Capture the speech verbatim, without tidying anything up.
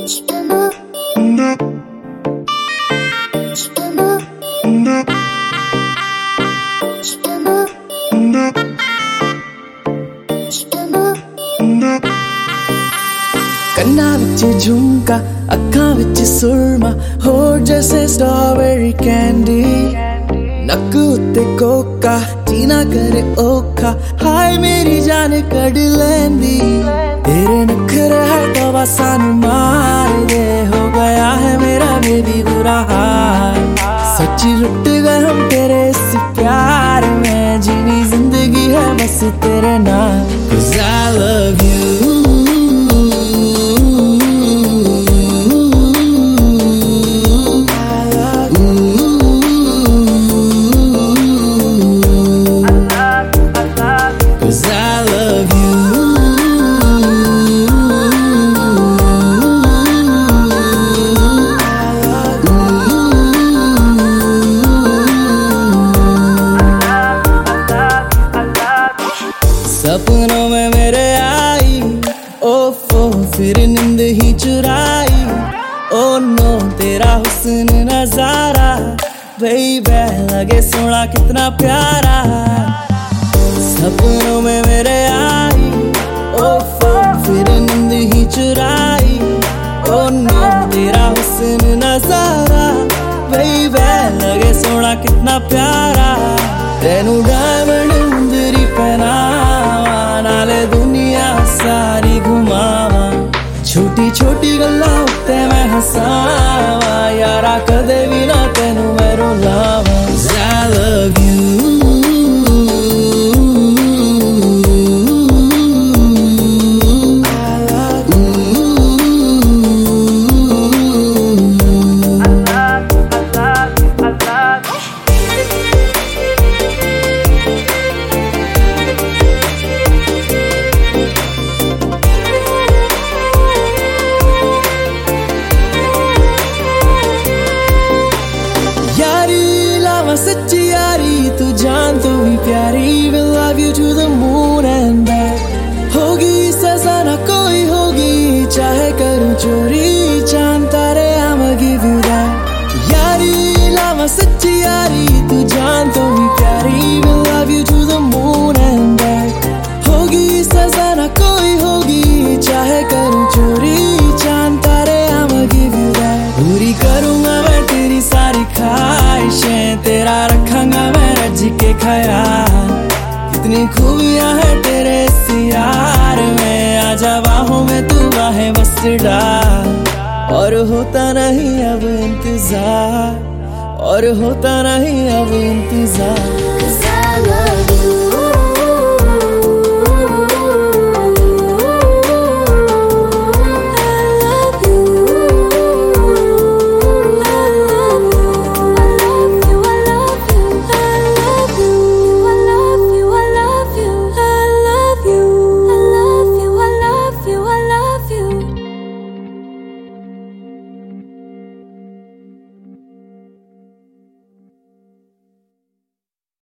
कन्ना विच झुमका, अखां विच सुरमा, होठ जैसे स्ट्रॉबेरी कैंडी, नक उत्ते कोका, जीना करे ओखा, हाय मेरी जान कड़ लैंदी। तेरे नखरे हटवा सानू मार दे, हो गया है मेरा बेबी बुरा हाल। सच्ची लुट गए हम तेरे इस प्यार में, जीनी जिंदगी है बस तेरे नाम। 'Cause I love you, सपनों में मेरे आई, ओफो फिर नींद ही चुराई। ओ नो तेरा हुस्न नजारा, बेबी लगे सोना कितना प्यारा। सपनों में मेरे आई, ओफो फिर नींद ही चुराई। ओ नो तेरा हुस्न नजारा, बेबी लगे सोना कितना प्यारा। तेनू डायमंड मुंदरी पहनावा, नाले दुनिया सारी घुमावा, छोटी छोटी गल्लां उत्ते मैं हसावा, यारा कदे भी ना तेनू मैं रुलावा। I love you, सच्ची यारी तू जान तू भी प्यारी। Will love you to the moon and back, होगी सजा ना कोई होगी, चाहे करूं चोरी चांद तारे I'ma give you that। यारी लावा सच्ची यारी तू जान तू भी प्यारी। Will love you to the moon and back, होगी सजा ना कोई होगी, चाहे करूं चोरी चांद तारे I'ma give you that। पूरी करूंगा मैं तेरी सारी ख्वाहिशें, तेरा रखूंगा मैं रज के ख्याल। कितनी खूबियां हैं तेरे इस यार में, आजा बाहों में तू बाहें बस डाल। और होता नहीं अब इंतजार, और होता नहीं अब इंतजार।